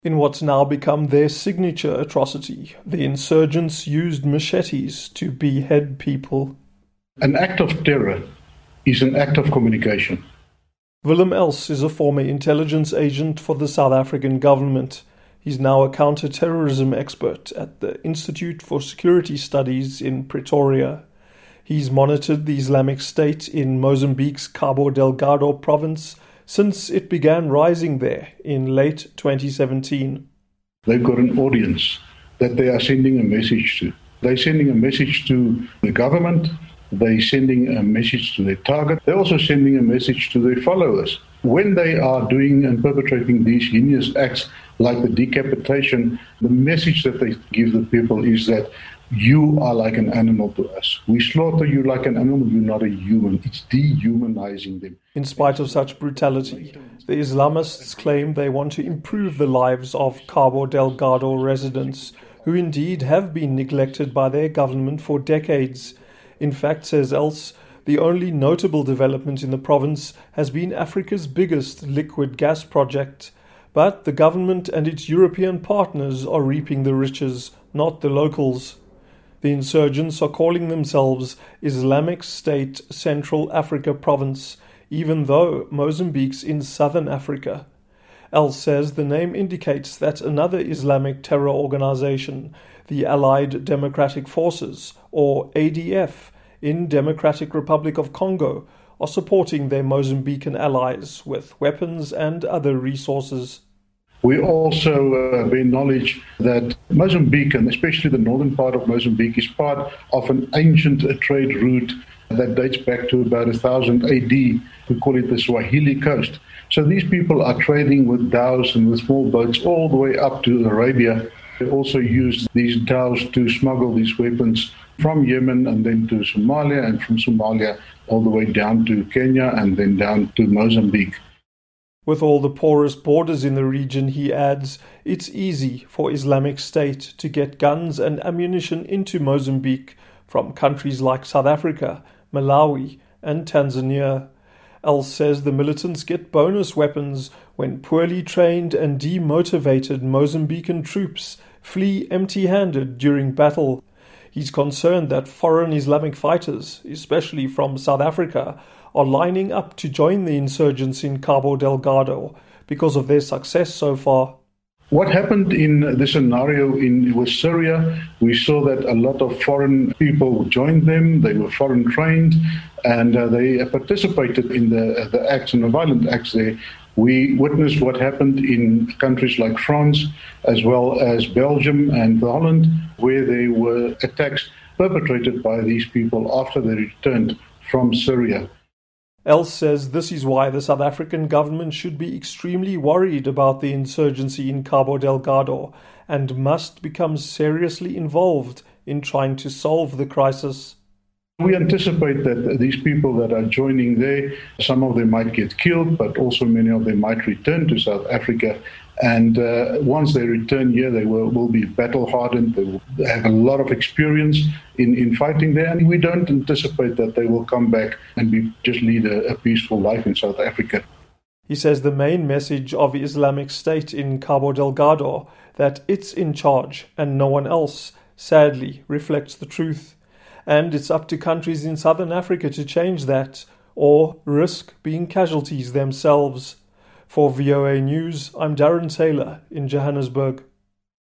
In what's now become their signature atrocity, the insurgents used machetes to behead people. An act of terror is an act of communication. Willem Els is a former intelligence agent for the South African government. He's now a counter-terrorism expert at the Institute for Security Studies in Pretoria. He's monitored the Islamic State in Mozambique's Cabo Delgado province since it began rising there in late 2017. They've got an audience that they are sending a message to. They're sending a message to the government. They're sending a message to their target. They're also sending a message to their followers. When they are doing and perpetrating these heinous acts like the decapitation, the message that they give the people is that you are like an animal to us. We slaughter you like an animal, you're not a human. It's dehumanizing them. In spite of such brutality, the Islamists claim they want to improve the lives of Cabo Delgado residents, who indeed have been neglected by their government for decades. In fact, says Els, the only notable development in the province has been Africa's biggest liquid gas project. But the government and its European partners are reaping the riches, not the locals. The insurgents are calling themselves Islamic State Central Africa Province, even though Mozambique's in southern Africa. Els says the name indicates that another Islamic terror organization, the Allied Democratic Forces, or ADF, in Democratic Republic of Congo, are supporting their Mozambican allies with weapons and other resources. We also bear knowledge that Mozambique, and especially the northern part of Mozambique, is part of an ancient trade route that dates back to about 1000 AD. We call it the Swahili coast. So these people are trading with dhows and with small boats all the way up to Arabia. They also use these dhows to smuggle these weapons from Yemen and then to Somalia, and from Somalia all the way down to Kenya and then down to Mozambique. With all the porous borders in the region, he adds, it's easy for Islamic State to get guns and ammunition into Mozambique from countries like South Africa, Malawi, and Tanzania. Els says the militants get bonus weapons when poorly trained and demotivated Mozambican troops flee empty-handed during battle. He's concerned that foreign Islamic fighters, especially from South Africa, are lining up to join the insurgents in Cabo Delgado because of their success so far. What happened in the scenario with Syria, we saw that a lot of foreign people joined them. They were foreign trained, and they participated in the acts and the violent acts there. We witnessed what happened in countries like France, as well as Belgium and Holland, where there were attacks perpetrated by these people after they returned from Syria. Els says this is why the South African government should be extremely worried about the insurgency in Cabo Delgado and must become seriously involved in trying to solve the crisis. We anticipate that these people that are joining there, some of them might get killed, but also many of them might return to South Africa. And once they return here, they will be battle-hardened. They will have a lot of experience in fighting there. And we don't anticipate that they will come back and just lead a peaceful life in South Africa. He says the main message of Islamic State in Cabo Delgado, that it's in charge and no one else, sadly reflects the truth. And it's up to countries in southern Africa to change that, or risk being casualties themselves. For VOA News, I'm Darren Taylor in Johannesburg.